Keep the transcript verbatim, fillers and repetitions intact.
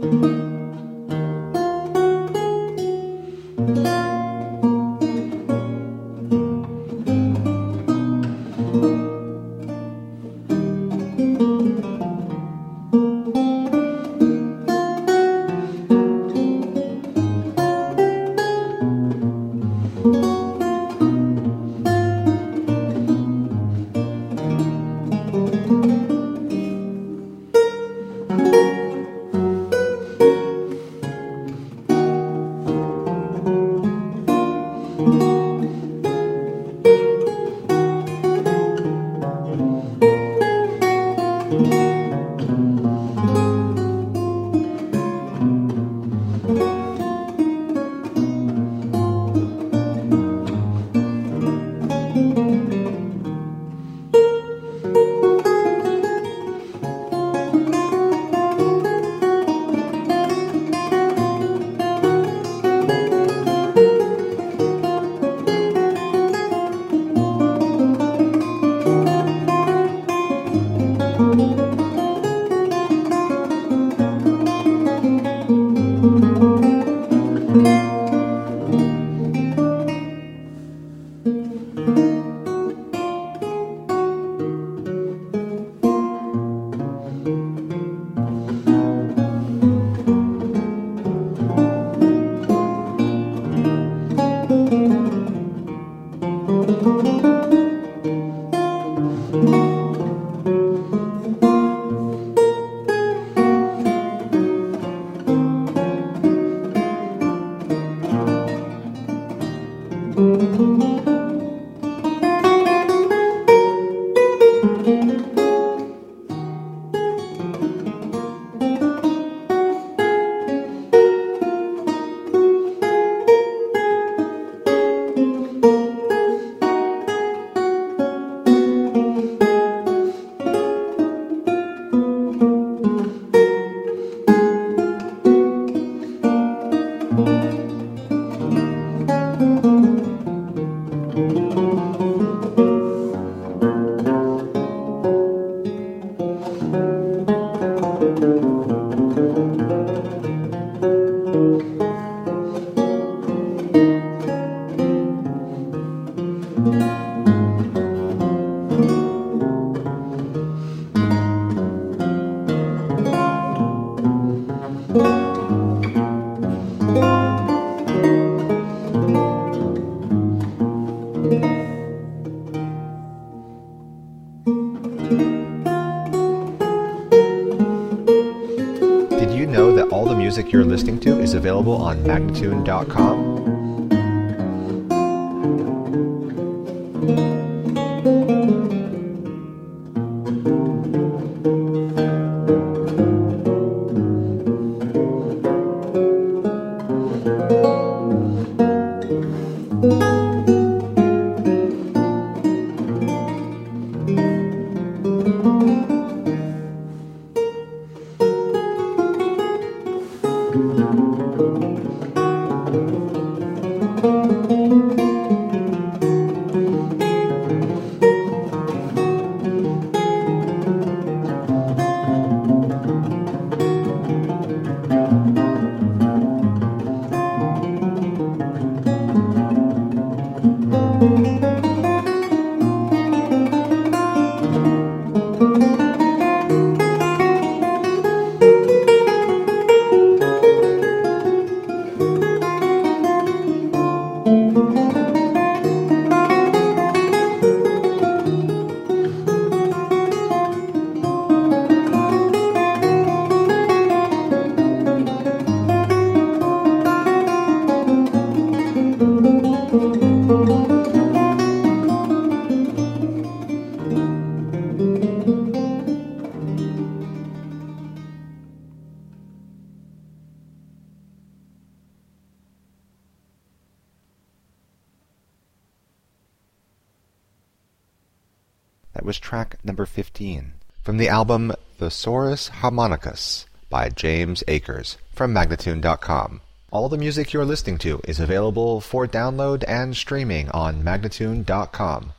Did you know that all the music you're listening to is available on Magnatune dot com? That was track number fifteen from the album Thesaurus Harmonicus by James Akers from Magnatune dot com. All the music you're listening to is available for download and streaming on Magnatune dot com.